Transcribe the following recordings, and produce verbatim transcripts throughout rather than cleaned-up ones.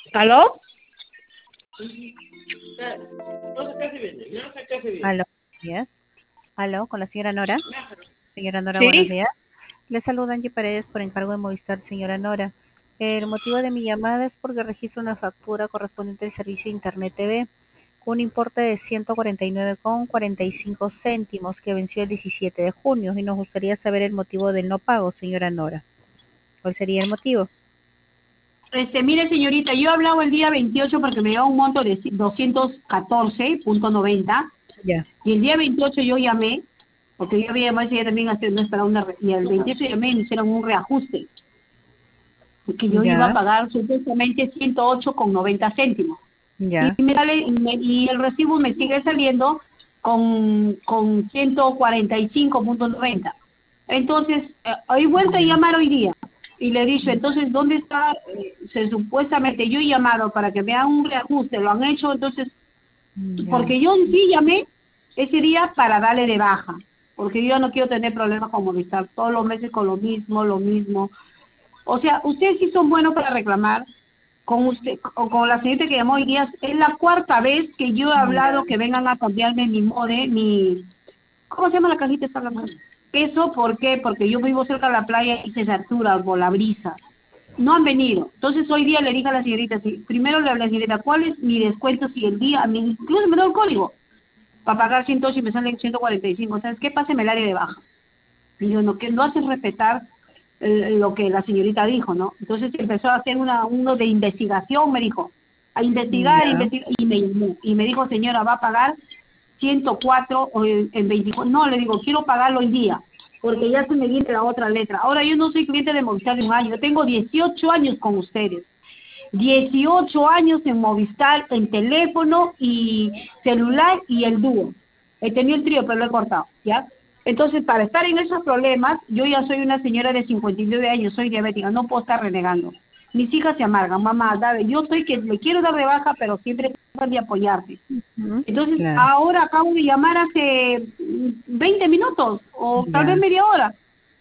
¿Aló? Aló, buenos días. Aló, con la señora Nora. Señora Nora, buenos Sí. días. Le saluda Angie Paredes por encargo de Movistar, señora Nora. El motivo de mi llamada es porque registro una factura correspondiente al servicio de Internet T V con un importe de ciento cuarenta y nueve con cuarenta y cinco céntimos que venció el diecisiete de junio y nos gustaría saber el motivo del no pago, señora Nora. ¿Cuál sería el motivo? Este, mire, señorita, yo he hablado el día veintiocho porque me dio un monto de doscientos catorce punto noventa Ya. y el día veintiocho yo llamé, porque yo había llamado ese día también hace no esperaba una re- y el veintiocho llamé y me hicieron un reajuste, porque yo iba a Ya, pagar supuestamente ciento ocho con noventa céntimos. Y, ya. me sale, y, me- y el recibo me sigue saliendo con, con ciento cuarenta y cinco punto noventa. Entonces, eh, he vuelto a Ya. llamar hoy día y le he dicho, entonces, ¿dónde está? Eh, se, supuestamente yo he llamado para que me hagan un reajuste, lo han hecho, entonces, Ya. porque yo sí llamé ese día para darle de baja, porque yo no quiero tener problemas con Movistar, todos los meses con lo mismo, lo mismo. O sea, ustedes sí son buenos para reclamar, con usted o con la señorita que llamó hoy día, es la cuarta vez que yo he hablado Ya. que vengan a cambiarme mi mode, mi, ¿cómo se llama la cajita esta blanca? Eso, ¿por qué? Porque yo vivo cerca de la playa y se satura por la brisa. No han venido. Entonces hoy día le dije a la señorita, sí, primero le hablé a la señorita, ¿cuál es mi descuento si el día, mi, incluso me da el código, para pagar ciento ocho y me salen ciento cuarenta y cinco, ¿sabes qué? Páseme el área de baja. Y yo, no, que no hace respetar eh, lo que la señorita dijo, ¿no? Entonces empezó a hacer una uno de investigación, me dijo, a investigar, Ya. investigar, y me llamó, y me dijo, señora, va a pagar ciento cuatro o en, en veinticuatro, no, le digo, quiero pagarlo hoy día, porque ya se me viene la otra letra. Ahora yo no soy cliente de Movistar de un año, yo tengo dieciocho años con ustedes, dieciocho años en Movistar, en teléfono y celular y el dúo. He tenido el trío, pero lo he cortado, ¿ya? Entonces, para estar en esos problemas, yo ya soy una señora de cincuenta y nueve años, soy diabética, no puedo estar renegando. Mis hijas se amargan, mamá, dale, yo soy que le quiero dar de baja, pero siempre trato de apoyarte. Ujú. Entonces, Claro. ahora acabo de llamar hace mm, veinte minutos o tal vez Ya. media hora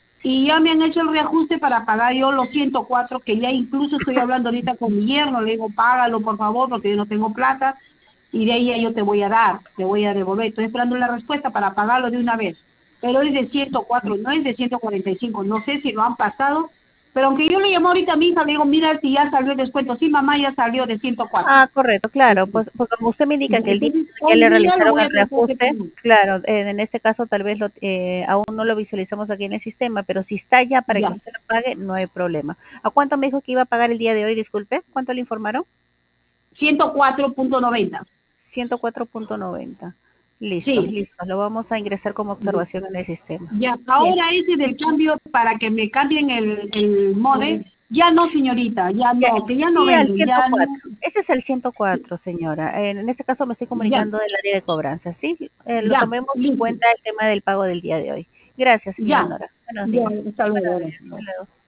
y ya me han hecho el reajuste para pagar yo los ciento cuatro, que ya incluso estoy hablando ahorita con mi yerno, le digo, págalo por favor porque yo no tengo plata y de ahí ya yo te voy a dar, te voy a devolver. Estoy esperando la respuesta para pagarlo de una vez, pero es de ciento cuatro, no es de ciento cuarenta y cinco, no sé si lo han pasado, pero aunque yo le llamo ahorita a mi hija, le digo, mira si ya salió el descuento, sí mamá, ya salió de ciento cuatro. Ah, correcto, claro. Pues, pues como usted me indica Ya, que el día entonces ya hoy le día lo realizaron voy el a tratar de reajuste, pagar. claro, eh, en este caso tal vez lo, eh, aún no lo visualizamos aquí en el sistema, pero si está ya para que Ya, usted lo pague, no hay problema. ¿A cuánto me dijo que iba a pagar el día de hoy? Disculpe, ¿cuánto le informaron? ciento cuatro punto noventa. ciento cuatro punto noventa. Listo, Sí. listo. Lo vamos a ingresar como observación en el sistema. Ya, Bien. ahora ese del cambio para que me cambien el, el modem, ya no, señorita, ya Ya, no, que ya no sí, al venden, ciento ya no, cuatro. Ese es el ciento cuatro, señora. En, en este caso me estoy ya, comunicando del área de cobranza, ¿sí? Eh, lo ya, tomemos en listo, cuenta el tema del pago del día de hoy. Gracias, señora ya, Nora. Buenos ya, días. hasta luego. Buenos Ahora. días. Hasta luego.